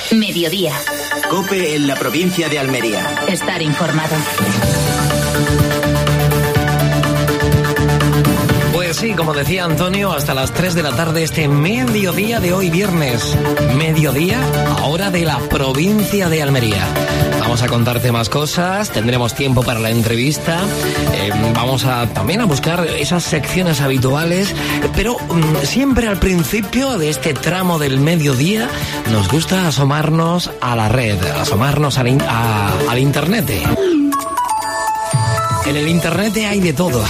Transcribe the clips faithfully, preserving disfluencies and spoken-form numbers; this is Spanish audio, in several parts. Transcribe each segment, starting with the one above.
Mediodía. COPE en la provincia de Almería. Estar informado. Pues sí, como decía Antonio, hasta las tres de la tarde este mediodía de hoy viernes. Mediodía, ahora de la provincia de Almería. Vamos a contarte más cosas, tendremos tiempo para la entrevista, eh, vamos a también a buscar esas secciones habituales, pero mm, siempre al principio de este tramo del mediodía nos gusta asomarnos a la red, asomarnos al, in- a, al internet. En el internet hay de todo.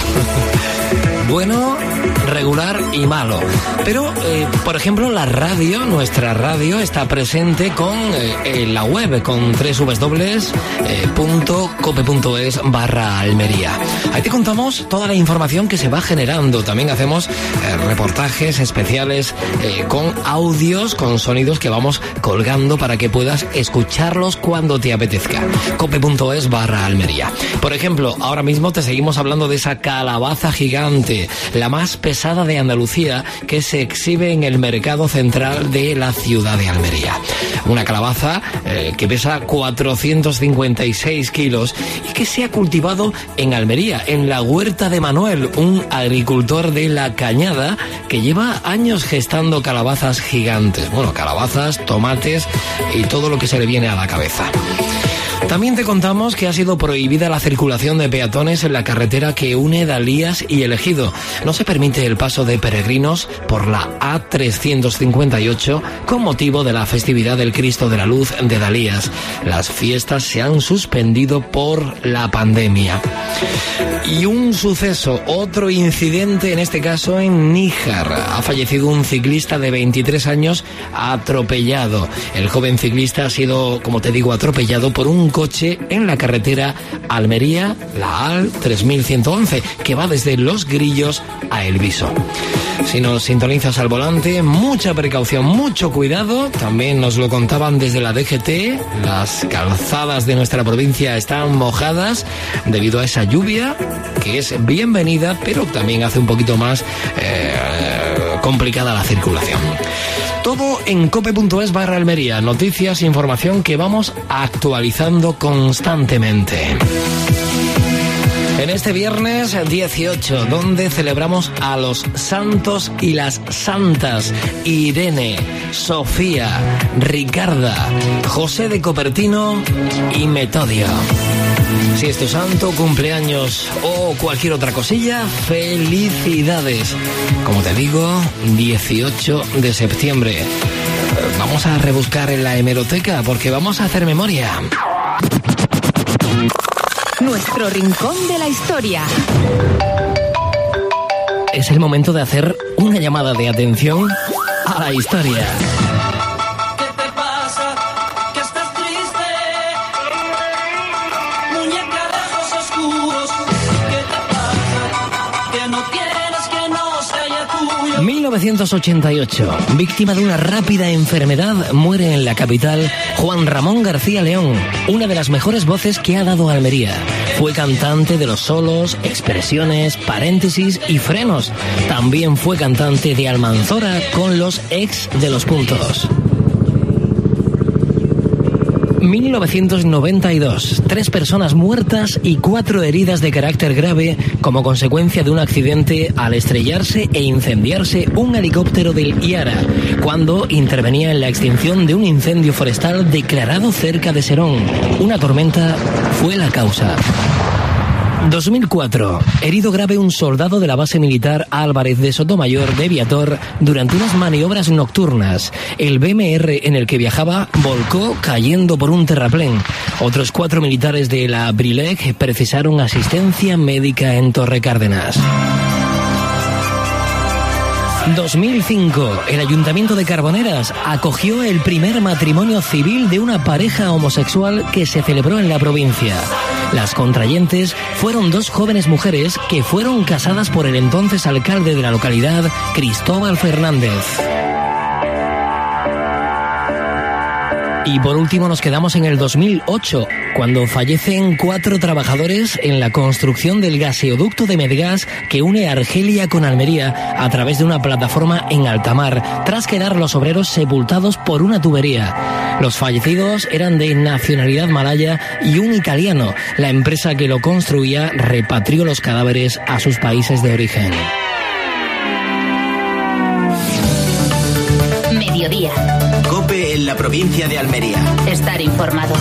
Bueno, regular y malo. Pero, eh, por ejemplo, la radio, nuestra radio, está presente con eh, en la web, con doble u doble u doble u punto cope punto es barra Almería. Ahí te contamos toda la información que se va generando. También hacemos eh, reportajes especiales eh, con audios, con sonidos que vamos colgando para que puedas escucharlos cuando te apetezca. cope punto es barra Almería. Por ejemplo, ahora mismo te seguimos hablando de esa calabaza gigante, la más pesada de Andalucía, que se exhibe en el mercado central de la ciudad de Almería. Una calabaza eh, que pesa cuatrocientos cincuenta y seis kilos y que se ha cultivado en Almería, en la huerta de Manuel, un agricultor de La Cañada que lleva años gestando calabazas gigantes. Bueno, calabazas, tomates y todo lo que se le viene a la cabeza. También te contamos que ha sido prohibida la circulación de peatones en la carretera que une Dalías y El Ejido. No se permite el paso de peregrinos por la A trescientos cincuenta y ocho con motivo de la festividad del Cristo de la Luz de Dalías. Las fiestas se han suspendido por la pandemia. Y un suceso, otro incidente, en este caso en Níjar. Ha fallecido un ciclista de veintitrés años atropellado. El joven ciclista ha sido, como te digo, atropellado por un coche en la carretera Almería, la A L tres mil ciento once, que va desde Los Grillos a El Viso. Si nos sintonizas al volante, mucha precaución, mucho cuidado. También nos lo contaban desde la D G T. Las calzadas de nuestra provincia están mojadas debido a esa lluvia, que es bienvenida, pero también hace un poquito más eh, complicada la circulación. Todo en cope punto es barra Almería. Noticias, información que vamos actualizando constantemente. En este viernes dieciocho, donde celebramos a los santos y las santas: Irene, Sofía, Ricarda, José de Copertino y Metodio. Si es tu santo, cumpleaños o cualquier otra cosilla, felicidades. Como te digo, dieciocho de septiembre. Vamos a rebuscar en la hemeroteca porque vamos a hacer memoria. Nuestro rincón de la historia. Es el momento de hacer una llamada de atención a la historia. ¿Qué te pasa? ¿Que estás triste? Muñeca de ojos oscuros. ¿Qué te pasa? Que no quieres que no sea tuyo. mil novecientos ochenta y ocho. Víctima de una rápida enfermedad, muere en la capital Juan Ramón García León, una de las mejores voces que ha dado Almería. Fue cantante de los solos, expresiones, paréntesis y frenos. También fue cantante de Almanzora con los ex de los puntos. mil novecientos noventa y dos. Tres personas muertas y cuatro heridas de carácter grave como consecuencia de un accidente al estrellarse e incendiarse un helicóptero del IARA cuando intervenía en la extinción de un incendio forestal declarado cerca de Serón. Una tormenta fue la causa. dos mil cuatro. Herido grave un soldado de la base militar Álvarez de Sotomayor de Viator durante unas maniobras nocturnas. El B M R en el que viajaba volcó cayendo por un terraplén. Otros cuatro militares de la Brilec precisaron asistencia médica en Torrecárdenas. dos mil cinco. El Ayuntamiento de Carboneras acogió el primer matrimonio civil de una pareja homosexual que se celebró en la provincia. Las contrayentes fueron dos jóvenes mujeres que fueron casadas por el entonces alcalde de la localidad, Cristóbal Fernández. Y por último nos quedamos en el dos mil ocho, cuando fallecen cuatro trabajadores en la construcción del gaseoducto de Medgás que une Argelia con Almería a través de una plataforma en alta mar, tras quedar los obreros sepultados por una tubería. Los fallecidos eran de nacionalidad malaya y un italiano. La empresa que lo construía repatrió los cadáveres a sus países de origen. Mediodía. COPE en la provincia de Almería. Estar informado.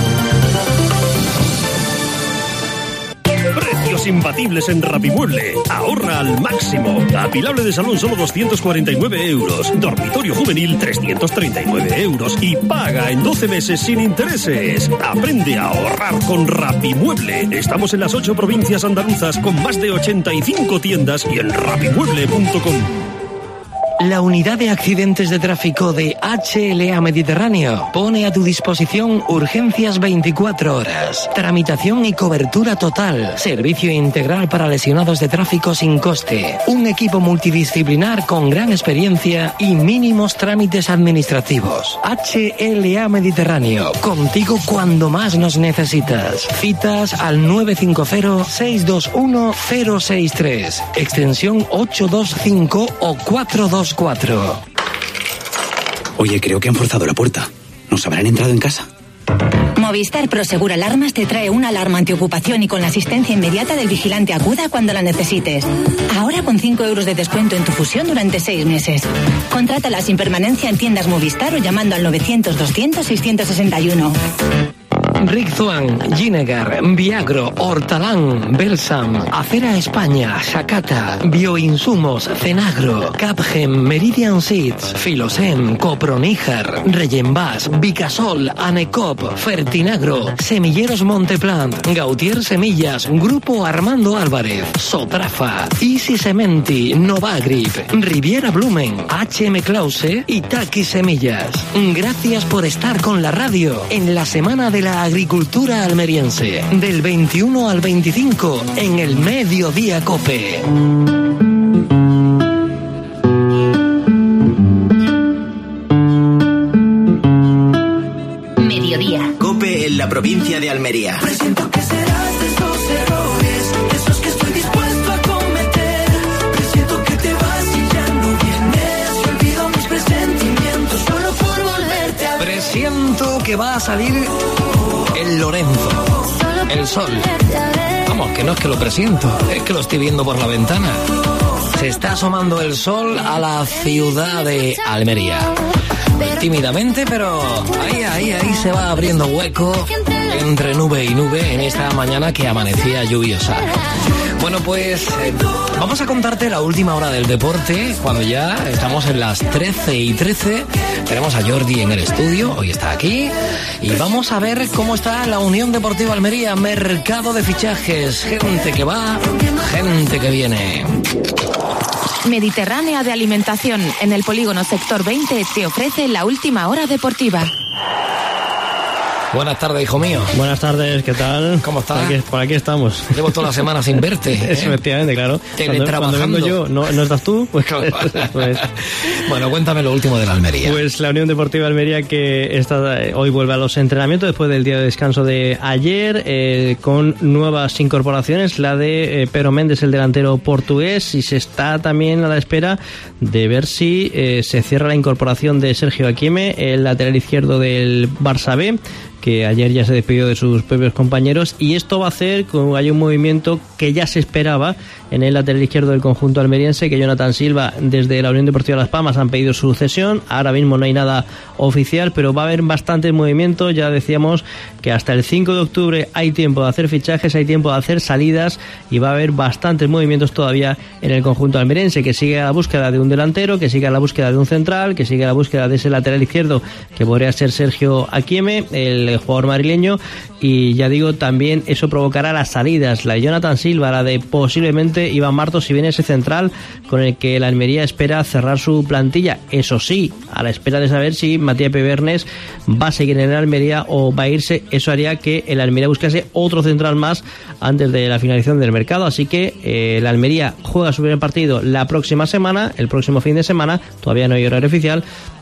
Precios imbatibles en Rapimueble. Ahorra al máximo. Apilable de salón solo doscientos cuarenta y nueve euros. Dormitorio juvenil trescientos treinta y nueve euros. Y paga en doce meses sin intereses. Aprende a ahorrar con Rapimueble. Estamos en las ocho provincias andaluzas con más de ochenta y cinco tiendas y en rapimueble punto com. La unidad de accidentes de tráfico de H L A Mediterráneo pone a tu disposición urgencias veinticuatro horas, tramitación y cobertura total, servicio integral para lesionados de tráfico sin coste, un equipo multidisciplinar con gran experiencia y mínimos trámites administrativos. H L A Mediterráneo, contigo cuando más nos necesitas. Citas al nueve cinco cero, seis dos uno, cero seis tres, extensión ocho dos cinco o cuatro dos cuatro. Oye, creo que han forzado la puerta. ¿Nos habrán entrado en casa? Movistar Prosegur Alarmas te trae una alarma antiocupación y con la asistencia inmediata del vigilante acuda cuando la necesites. Ahora con cinco euros de descuento en tu fusión durante seis meses. Contrátala sin permanencia en tiendas Movistar o llamando al novecientos doscientos seiscientos sesenta y uno. Rick Swan, Ginegar, Viagro, Hortalán, Belsam, Acera España, Sakata, Bioinsumos, Cenagro, Capgem, Meridian Seeds, Filosem, Coproníjar, Reyenbas, Vicasol, Anecop, Fertinagro, Semilleros Monteplant, Gautier Semillas, Grupo Armando Álvarez, Sotrafa, Easy Sementi, Novagrip, Riviera Blumen, H M Clause y Taki Semillas. Gracias por estar con la radio en la Semana de la Agricultura Almeriense, del veintiuno al veinticinco en el Mediodía COPE. Mediodía. COPE en la provincia de Almería. Presiento que serás de esos errores, esos que estoy dispuesto a cometer. Presiento que te vas y ya no vienes. Y olvido mis presentimientos solo por volverte a ver. Presiento que va a salir el Lorenzo, el sol. Vamos, que no es que lo presiento, es que lo estoy viendo por la ventana. Se está asomando el sol a la ciudad de Almería. Tímidamente, pero ahí, ahí, ahí se va abriendo hueco entre nube y nube en esta mañana que amanecía lluviosa. Bueno, pues eh, vamos a contarte la última hora del deporte, cuando ya estamos en las trece y trece. Tenemos a Jordi en el estudio, hoy está aquí, y vamos a ver cómo está la Unión Deportiva Almería, mercado de fichajes, gente que va, gente que viene. Mediterránea de Alimentación, en el polígono sector veinte, te ofrece la última hora deportiva. Buenas tardes, hijo mío. Buenas tardes, ¿qué tal? ¿Cómo estás? Por aquí, por aquí estamos. Llevo toda la semana sin verte. ¿eh? Efectivamente, claro. Teletrabajando. Cuando, cuando vengo yo, ¿no, ¿no estás tú? Pues, pues. Bueno, cuéntame lo último de la Almería. Pues la Unión Deportiva Almería que está, hoy vuelve a los entrenamientos después del día de descanso de ayer, eh, con nuevas incorporaciones, la de eh, Pedro Méndez, el delantero portugués, y se está también a la espera de ver si eh, se cierra la incorporación de Sergio Aquieme, el lateral izquierdo del Barça B, que ayer ya se despidió de sus propios compañeros, y esto va a hacer que haya un movimiento que ya se esperaba en el lateral izquierdo del conjunto almeriense, que Jonathan Silva desde la Unión Deportiva Las Palmas han pedido su cesión. Ahora mismo no hay nada oficial, pero va a haber bastantes movimientos. Ya decíamos que hasta el cinco de octubre hay tiempo de hacer fichajes, hay tiempo de hacer salidas, y va a haber bastantes movimientos todavía en el conjunto almeriense, que sigue a la búsqueda de un delantero, que sigue a la búsqueda de un central, que sigue a la búsqueda de ese lateral izquierdo que podría ser Sergio Aquieme, el jugador madrileño, y ya digo, también eso provocará las salidas, la de Jonathan Silva, la de posiblemente Iván Martos, si viene ese central con el que la Almería espera cerrar su plantilla. Eso sí, a la espera de saber si Matías Pevernes va a seguir en la Almería o va a irse. Eso haría que el Almería buscase otro central más antes de la finalización del mercado. Así que eh, la Almería juega su primer partido la próxima semana, el próximo fin de semana, todavía no hay horario oficial,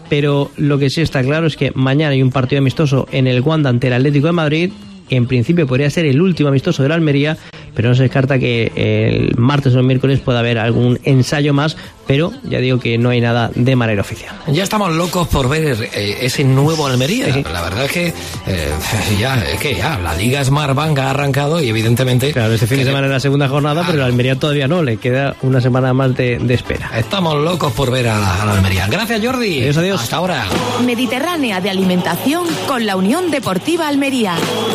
pero lo que sí está claro es que mañana hay un partido amistoso en el Wanda ante el Atlético de Madrid. En principio podría ser el último amistoso de la Almería, pero no se descarta que el martes o el miércoles pueda haber algún ensayo más, pero ya digo que no hay nada de manera oficial. Ya estamos locos por ver eh, ese nuevo Almería. Sí. La verdad es que eh, ya, es que ya la Liga Smartbank ha arrancado y evidentemente... Claro, este fin de semana es la segunda jornada, claro, pero la Almería todavía no, le queda una semana más de, de espera. Estamos locos por ver a la, a la Almería. Gracias, Jordi. Adiós, adiós. Hasta ahora. Mediterránea de alimentación con la Unión Deportiva Almería.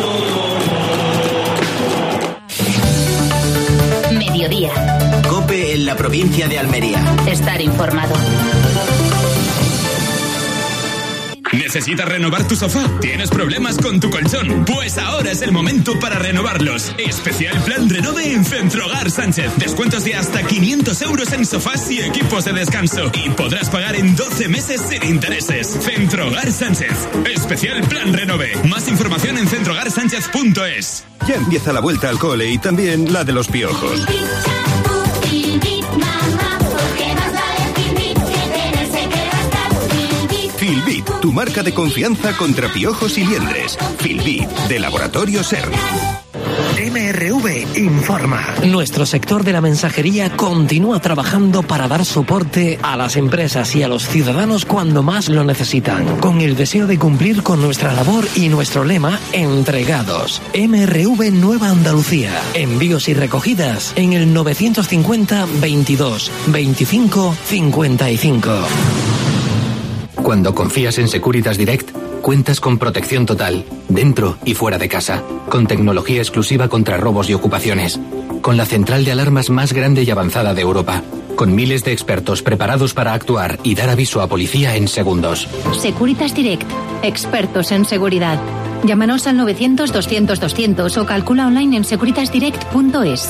Mediodía. COPE en la provincia de Almería. Estar informado. ¿Necesitas renovar tu sofá? ¿Tienes problemas con tu colchón? Pues ahora es el momento para renovarlos. Especial Plan Renove en Centrogar Sánchez. Descuentos de hasta quinientos euros en sofás y equipos de descanso. Y podrás pagar en doce meses sin intereses. Centrogar Sánchez. Especial Plan Renove. Más información en centrogar sánchez punto es. Ya empieza la vuelta al cole y también la de los piojos. Filbit, tu marca de confianza contra piojos y liendres. Filbit, de Laboratorio SER. M R V informa. Nuestro sector de la mensajería continúa trabajando para dar soporte a las empresas y a los ciudadanos cuando más lo necesitan, con el deseo de cumplir con nuestra labor y nuestro lema, entregados. M R V Nueva Andalucía. Envíos y recogidas en el novecientos cincuenta veintidós veinticinco cincuenta y cinco. Cuando confías en Securitas Direct, cuentas con protección total, dentro y fuera de casa, con tecnología exclusiva contra robos y ocupaciones, con la central de alarmas más grande y avanzada de Europa, con miles de expertos preparados para actuar y dar aviso a policía en segundos. Securitas Direct, expertos en seguridad. Llámanos al novecientos doscientos doscientos o calcula online en securitas direct punto es.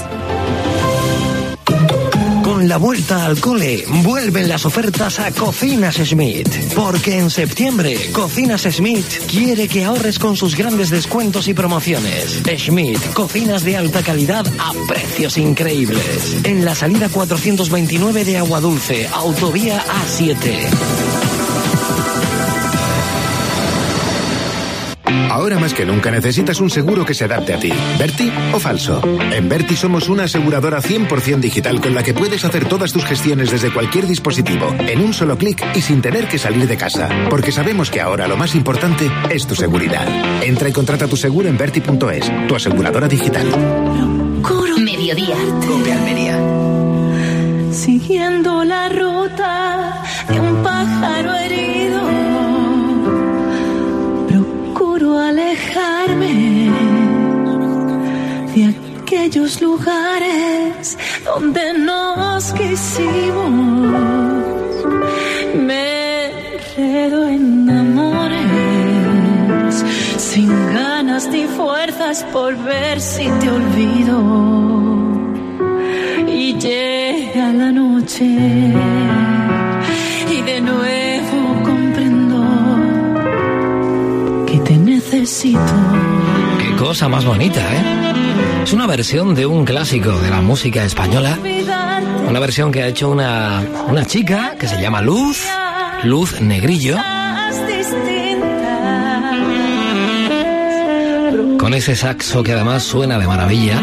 Con la vuelta al cole, vuelven las ofertas a Cocinas Schmidt. Porque en septiembre, Cocinas Schmidt quiere que ahorres con sus grandes descuentos y promociones. Schmidt, cocinas de alta calidad a precios increíbles. En la salida cuatrocientos veintinueve de Aguadulce, autovía A siete. Ahora más que nunca necesitas un seguro que se adapte a ti. ¿Verti o falso? En Verti somos una aseguradora cien por ciento digital con la que puedes hacer todas tus gestiones desde cualquier dispositivo, en un solo clic y sin tener que salir de casa. Porque sabemos que ahora lo más importante es tu seguridad. Entra y contrata tu seguro en verti punto es, tu aseguradora digital. Mediodía. COPE Almería. Siguiendo la ruta de un pájaro herido, procuro alejarme de aquellos lugares donde nos quisimos. Me enredo en amores sin ganas ni fuerzas por ver si te olvido. Y llega la noche y de nuevo comprendo que te necesito. Qué cosa más bonita, ¿eh? Es una versión de un clásico de la música española. Una versión que ha hecho una, una chica que se llama Luz, Luz Negrillo. Con ese saxo que además suena de maravilla.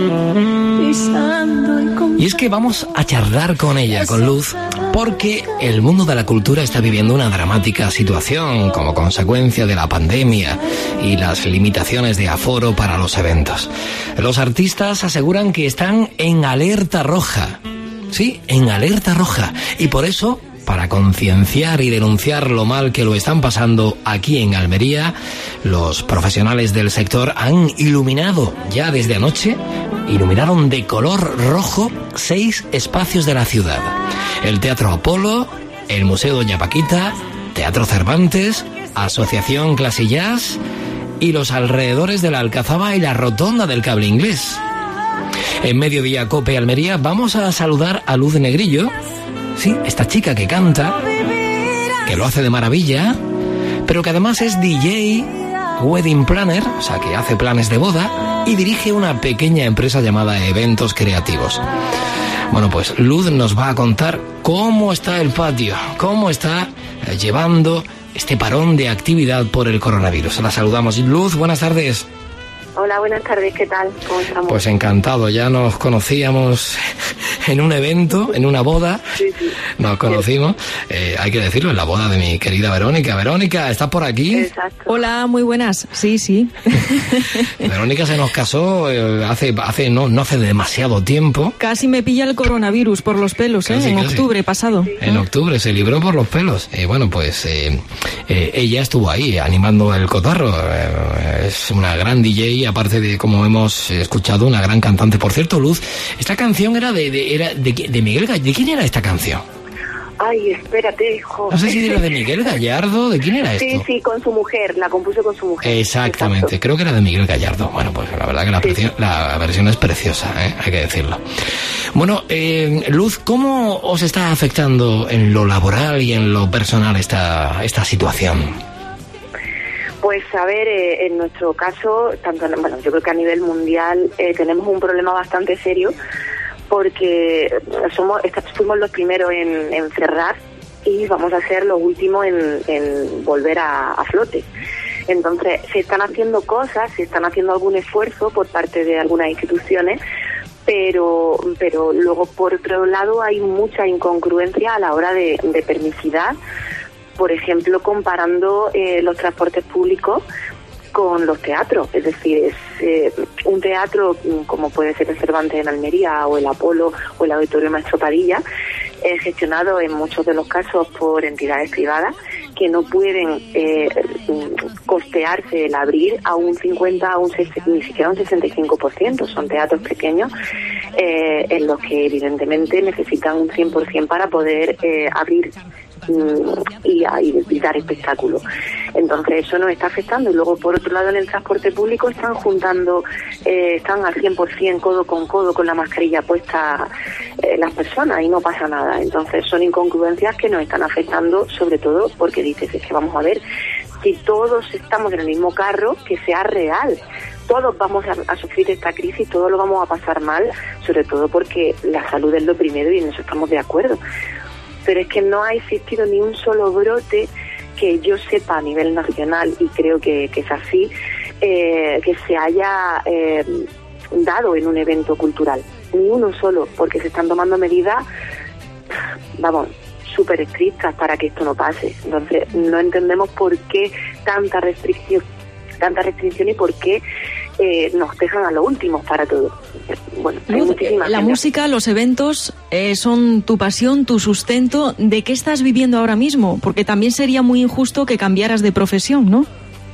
Y es que vamos a charlar con ella, con Luz, porque el mundo de la cultura está viviendo una dramática situación como consecuencia de la pandemia y las limitaciones de aforo para los eventos. Los artistas aseguran que están en alerta roja. Sí, en alerta roja. Y por eso, para concienciar y denunciar lo mal que lo están pasando aquí en Almería, los profesionales del sector han iluminado ya desde anoche, iluminaron de color rojo seis espacios de la ciudad. El Teatro Apolo, el Museo Doña Paquita, Teatro Cervantes, Asociación Clase Jazz y los alrededores de la Alcazaba y la Rotonda del Cable Inglés. En Mediodía COPE Almería vamos a saludar a Luz Negrillo. Sí, esta chica que canta, que lo hace de maravilla, pero que además es D J, wedding planner, o sea, que hace planes de boda y dirige una pequeña empresa llamada Eventos Creativos. Bueno, pues Luz nos va a contar cómo está el patio, cómo está eh, llevando este parón de actividad por el coronavirus. La saludamos. Luz, buenas tardes. Hola, buenas tardes, ¿qué tal? ¿Cómo estamos? Pues encantado, ya nos conocíamos en un evento, en una boda, sí, sí. Nos conocimos, eh, hay que decirlo, en la boda de mi querida Verónica. Verónica, ¿estás por aquí? Exacto. Hola, muy buenas, sí, sí. Verónica se nos casó eh, hace, hace no, no hace demasiado tiempo. Casi me pilla el coronavirus por los pelos, ¿eh? Casi, en casi. octubre pasado. En octubre, se libró por los pelos. Y eh, bueno, pues eh, eh, ella estuvo ahí animando el cotarro. Eh, es una gran D J, aparte de, como hemos escuchado, una gran cantante. Por cierto, Luz, esta canción era de, de, era de, de Miguel Gallardo. ¿De quién era esta canción? Ay, espérate, hijo. No sé si era de Miguel Gallardo, ¿de quién era esto? Sí, sí, con su mujer, la compuso con su mujer. Exactamente, Exacto. Creo que era de Miguel Gallardo. Bueno, pues la verdad que la, sí. versión, la versión es preciosa, ¿eh? Hay que decirlo. Bueno, eh, Luz, ¿cómo os está afectando en lo laboral y en lo personal esta, esta situación? Pues a ver, eh, en nuestro caso, tanto, bueno, yo creo que a nivel mundial eh, tenemos un problema bastante serio porque somos fuimos los primeros en, en cerrar y vamos a ser los últimos en, en volver a, a flote. Entonces, se están haciendo cosas, se están haciendo algún esfuerzo por parte de algunas instituciones, pero pero luego, por otro lado, hay mucha incongruencia a la hora de, de permisidad. Por ejemplo, comparando eh, los transportes públicos con los teatros. Es decir, es eh, un teatro como puede ser el Cervantes en Almería o el Apolo o el Auditorio Maestro Padilla, eh, gestionado en muchos de los casos por entidades privadas que no pueden eh, costearse el abrir a un cincuenta, a un ni siquiera un sesenta y cinco por ciento. Son teatros pequeños eh, en los que evidentemente necesitan un cien por ciento para poder eh, abrir Y, y, y dar espectáculo. Entonces eso nos está afectando. Y luego, por otro lado, en el transporte público están juntando, eh, están al cien por ciento codo con codo con la mascarilla puesta eh, las personas y no pasa nada. Entonces son incongruencias que nos están afectando, sobre todo porque dices, es que vamos a ver, si todos estamos en el mismo carro, que sea real. Todos vamos a, a sufrir esta crisis, todos lo vamos a pasar mal, sobre todo porque la salud es lo primero y en eso estamos de acuerdo. Pero es que no ha existido ni un solo brote que yo sepa a nivel nacional, y creo que, que es así, eh, que se haya eh, dado en un evento cultural. Ni uno solo, porque se están tomando medidas, vamos, súper estrictas para que esto no pase. Entonces, no entendemos por qué tanta restricción, tanta restricción y por qué eh, nos dejan a lo último para todo. Bueno, hay Luz, muchísimas la gente. música, los eventos eh, son tu pasión, tu sustento. ¿De qué estás viviendo ahora mismo? Porque también sería muy injusto que cambiaras de profesión, ¿no?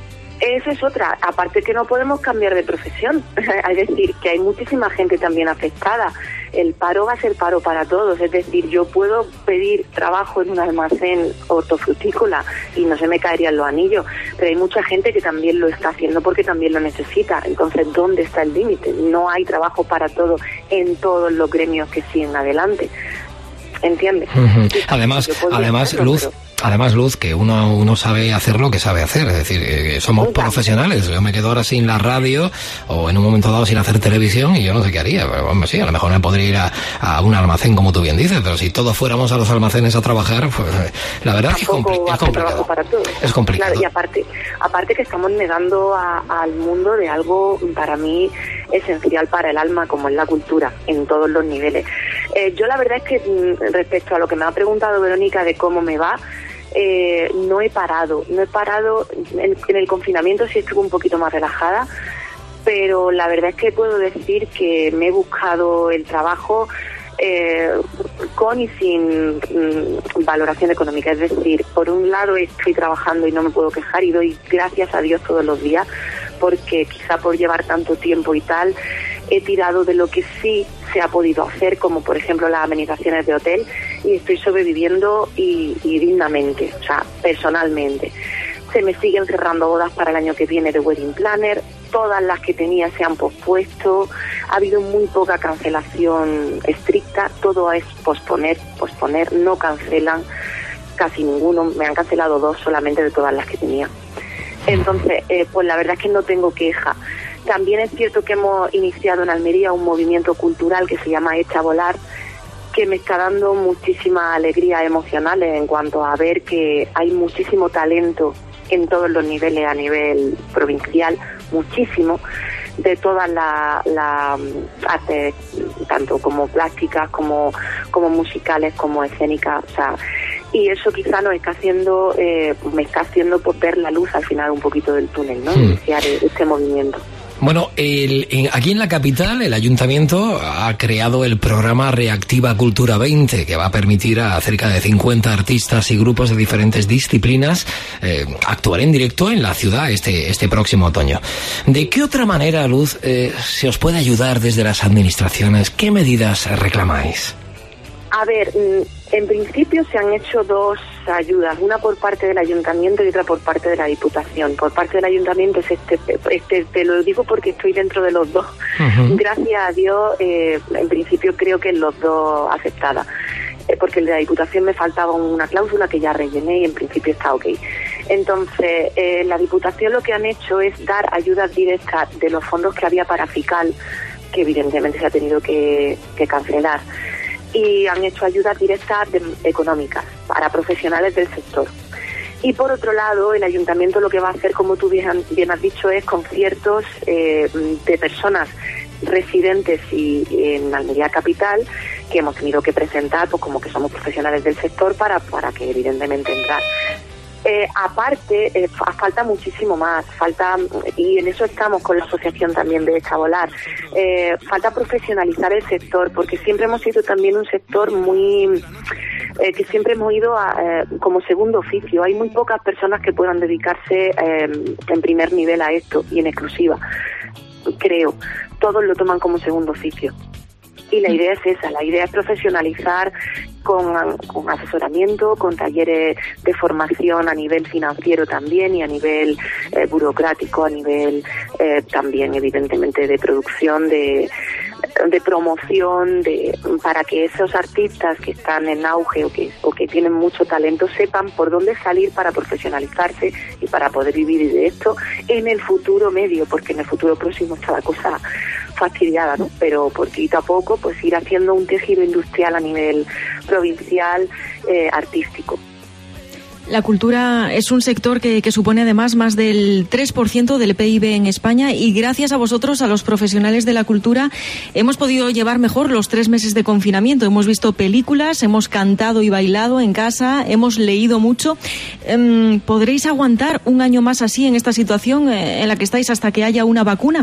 Esa es otra, aparte que no podemos cambiar de profesión, es decir, que hay muchísima gente también afectada. El paro va a ser paro para todos, es decir, yo puedo pedir trabajo en un almacén hortofrutícola y no se me caerían los anillos, pero hay mucha gente que también lo está haciendo porque también lo necesita. Entonces, ¿dónde está el límite? No hay trabajo para todos en todos los gremios que siguen adelante. ¿Entiendes? Uh-huh. Además, además hacerlo, Luz, pero... además Luz, que uno uno sabe hacer lo que sabe hacer, es decir, eh, somos Venga. profesionales. Yo me quedo ahora sin la radio o en un momento dado sin hacer televisión y yo no sé qué haría. Pero, bueno, sí, a lo mejor me podría ir a, a un almacén, como tú bien dices, pero si todos fuéramos a los almacenes a trabajar, pues la verdad es que es, compli- es complicado. Para todos. Es complicado. Claro, y aparte, aparte que estamos negando a, al mundo de algo para mí esencial para el alma, como es la cultura, en todos los niveles. Eh, yo la verdad es que respecto a lo que me ha preguntado Verónica de cómo me va, eh, no he parado, no he parado, en, en el confinamiento sí estuve un poquito más relajada, pero la verdad es que puedo decir que me he buscado el trabajo eh, con y sin mm, valoración económica, es decir, por un lado estoy trabajando y no me puedo quejar y doy gracias a Dios todos los días, porque quizá por llevar tanto tiempo y tal, he tirado de lo que sí se ha podido hacer, como por ejemplo las amenizaciones de hotel, y estoy sobreviviendo y, y dignamente, o sea, personalmente. Se me siguen cerrando bodas para el año que viene de Wedding Planner, todas las que tenía se han pospuesto, ha habido muy poca cancelación estricta, todo es posponer, posponer, no cancelan casi ninguno, me han cancelado dos solamente de todas las que tenía. Entonces, eh, pues la verdad es que no tengo queja. También es cierto que hemos iniciado en Almería un movimiento cultural que se llama Echa a Volar, que me está dando muchísimas alegrías emocionales en cuanto a ver que hay muchísimo talento en todos los niveles, a nivel provincial, muchísimo, de todas las la artes, tanto como plásticas, como, como musicales, como escénicas, o sea, y eso quizá nos está haciendo, eh, me está haciendo pues, ver la luz al final un poquito del túnel, ¿no? Hmm. Iniciar este movimiento. Bueno, el, en, aquí en la capital el ayuntamiento ha creado el programa Reactiva Cultura veinte, que va a permitir a cerca de cincuenta artistas y grupos de diferentes disciplinas eh, actuar en directo en la ciudad este, este próximo otoño. ¿De qué otra manera, Luz, eh, se os puede ayudar desde las administraciones? ¿Qué medidas reclamáis? A ver, en principio se han hecho dos ayudas, una por parte del ayuntamiento y otra por parte de la Diputación. Por parte del ayuntamiento es este, este te lo digo porque estoy dentro de los dos. Uh-huh. Gracias a Dios, eh, en principio creo que los dos aceptadas, eh, porque el de la Diputación me faltaba una cláusula que ya rellené y en principio está ok. Entonces, eh, la Diputación lo que han hecho es dar ayudas directas de los fondos que había para FICAL, que evidentemente se ha tenido que, que cancelar. Y han hecho ayudas directas de, económicas para profesionales del sector. Y por otro lado, el ayuntamiento lo que va a hacer, como tú bien, bien has dicho, es conciertos eh, de personas residentes y en Almería Capital que hemos tenido que presentar, pues como que somos profesionales del sector para, para que evidentemente entrar. Eh, aparte, eh, falta muchísimo más, falta, y en eso estamos con la asociación también de Chabolar, eh, falta profesionalizar el sector, porque siempre hemos sido también un sector muy, eh, que siempre hemos ido a, eh, como segundo oficio. Hay muy pocas personas que puedan dedicarse eh, en primer nivel a esto y en exclusiva, creo. Todos lo toman como segundo oficio. Y la idea es esa, la idea es profesionalizar con, con asesoramiento, con talleres de formación a nivel financiero también y a nivel eh, burocrático, a nivel eh, también evidentemente de producción, de, de promoción, de para que esos artistas que están en auge o que, o que tienen mucho talento sepan por dónde salir para profesionalizarse y para poder vivir de esto en el futuro medio, porque en el futuro próximo está la cosa fastidiada, ¿no? Pero poquito a poco pues ir haciendo un tejido industrial a nivel provincial, eh, artístico. La cultura es un sector que, que supone además más del tres por ciento del P I B en España y gracias a vosotros, a los profesionales de la cultura, hemos podido llevar mejor los tres meses de confinamiento. Hemos visto películas, hemos cantado y bailado en casa, hemos leído mucho. ¿Podréis aguantar un año más así en esta situación en la que estáis hasta que haya una vacuna?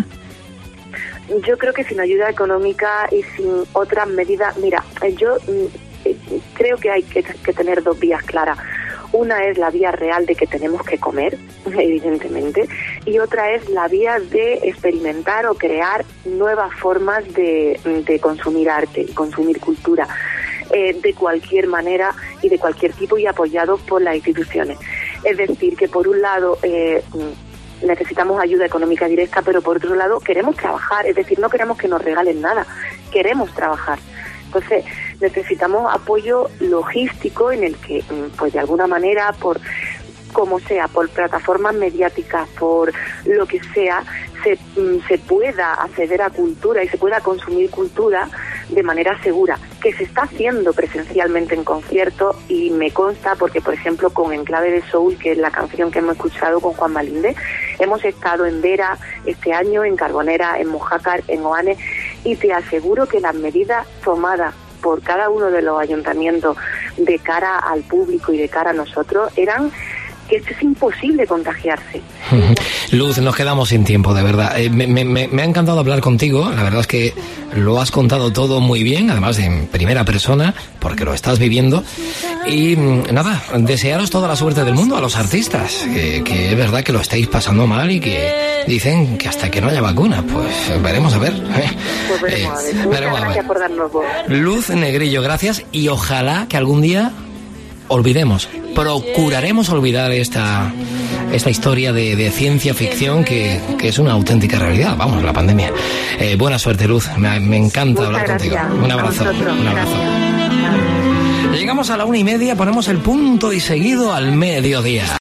Yo creo que sin ayuda económica y sin otras medidas, mira, yo creo que hay que, que tener dos vías claras. Una es la vía real de que tenemos que comer, evidentemente, y otra es la vía de experimentar o crear nuevas formas de, de consumir arte, consumir cultura, eh, de cualquier manera y de cualquier tipo y apoyados por las instituciones. Es decir, que por un lado eh, necesitamos ayuda económica directa, pero por otro lado queremos trabajar, es decir, no queremos que nos regalen nada, queremos trabajar. Entonces necesitamos apoyo logístico en el que, pues de alguna manera, por como sea, por plataformas mediáticas, por lo que sea, se, se pueda acceder a cultura y se pueda consumir cultura de manera segura, que se está haciendo presencialmente en conciertos y me consta porque, por ejemplo, con Enclave de Soul, que es la canción que hemos escuchado con Juan Malinde, hemos estado en Vera este año, en Carbonera, en Mojácar, en Oanes, y te aseguro que las medidas tomadas por cada uno de los ayuntamientos de cara al público y de cara a nosotros eran que esto es imposible contagiarse. Luz, nos quedamos sin tiempo, de verdad. Eh, me, me, me ha encantado hablar contigo. La verdad es que lo has contado todo muy bien, además en primera persona, porque lo estás viviendo. Y nada, desearos toda la suerte del mundo a los artistas, que, que es verdad que lo estáis pasando mal y que dicen que hasta que no haya vacuna, pues veremos a ver. Pues veremos a ver. Muchas veremos gracias a ver. por darnos voz. Luz Negrillo, gracias, y ojalá que algún día olvidemos, procuraremos olvidar esta esta historia de, de ciencia ficción que, que es una auténtica realidad, vamos, la pandemia. Eh, buena suerte, Luz, me, me encanta Muchas hablar gracias. contigo. Un abrazo, un abrazo. Gracias. Llegamos a la una y media, ponemos el punto y seguido al mediodía.